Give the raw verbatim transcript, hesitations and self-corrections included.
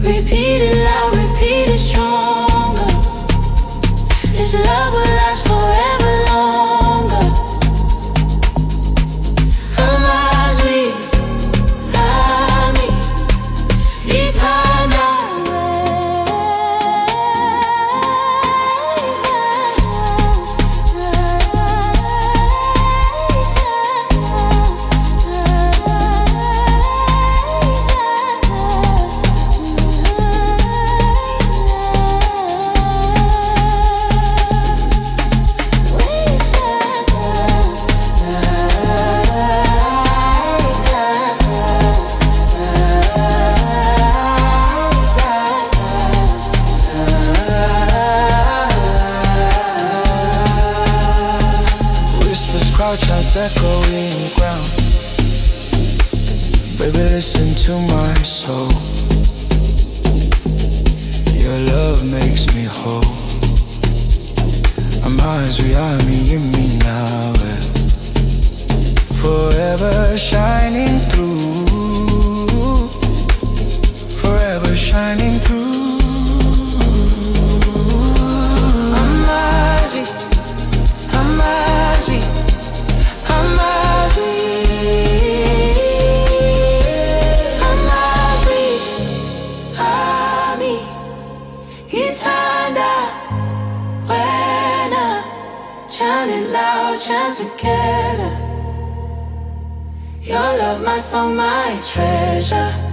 Repeat it loud, repeat it stronger. This love will last forever longer. Amazwi, ami, ithanda. Crouch as echoing ground. Baby, listen to my soul. Your love makes me whole. Amazwi ami yimi nawe, forever shining through, forever shining through. Amazwi, Amazwi, Amazwi, Amazwi, ami, ithanda wena. Chant it loud, chant together. Your love, my soul, my treasure.